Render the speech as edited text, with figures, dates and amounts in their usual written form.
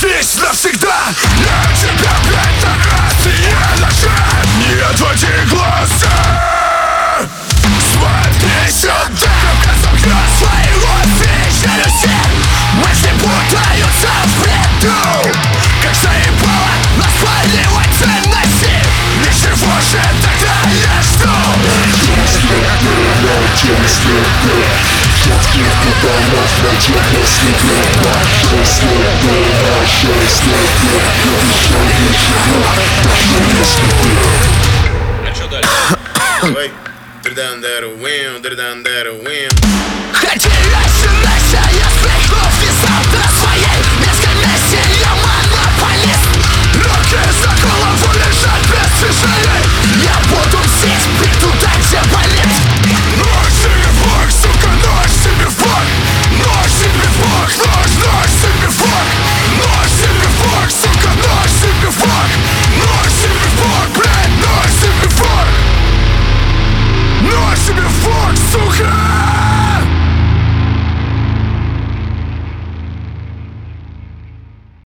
здесь навсегда. Я тебя это раз и я нажал. Не отводи глаза. Смотри сюда. Замкнет своего челюсти. Мысли путаются в бреду. Как заебало наспаливать ценности. Ничего же тогда я жду. А что дальше? Давай. Дырдан-дару-вим, дырдан-дару-вим. Хотелось